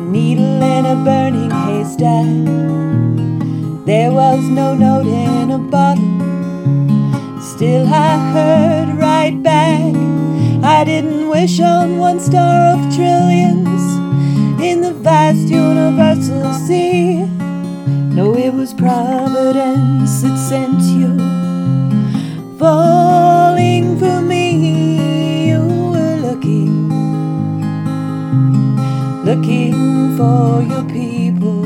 needle in a burning haystack. There was no note in a bottle. Still I heard right back. I didn't wish on one star of trillions in the vast universal sea. No, it was Providence that sent you falling for me. You were looking for your people.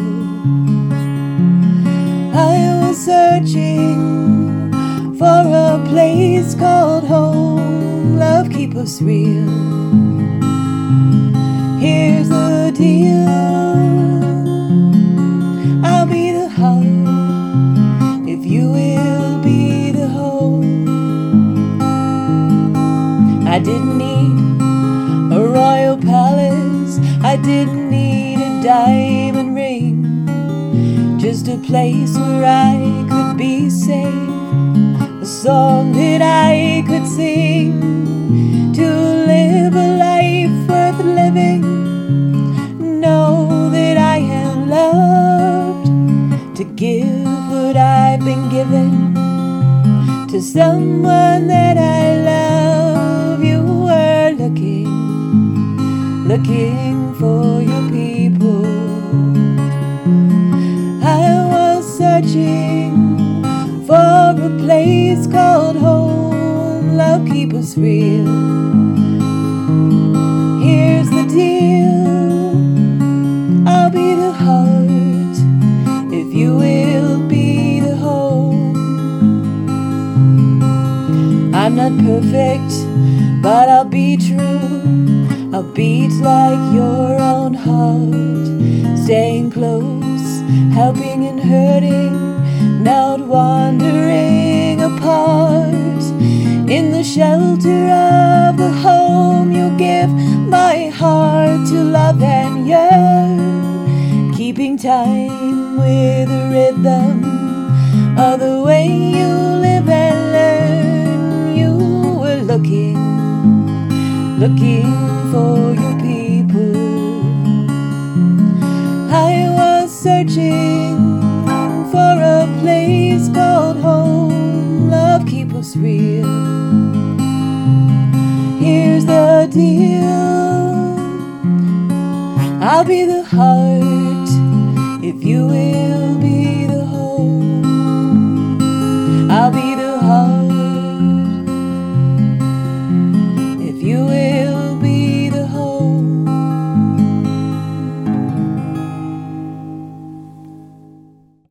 I was searching for a place called home. Love, keep us real. Here's the deal. I'll be the heart if you will be the home. I didn't need a royal palace, I didn't need a diamond ring, just a place where I could be safe, a song that I could sing, to live a life worth living, know that I am loved, to give what I've been given to someone that I love. You were looking for your people. I was searching for a place called home. Love, keep us real. Here's the deal. I'll be the heart if you will be the home. I'm not perfect, but I'll be true. I'll beat like your own heart, staying close, helping and hurting, not wandering apart. In the shelter of the home you give my heart to love and yearn, keeping time with the rhythm of the way you live and learn. You were looking for your people. I was searching for a place called home. Love, keep us real. Here's the deal. I'll be the heart if you will be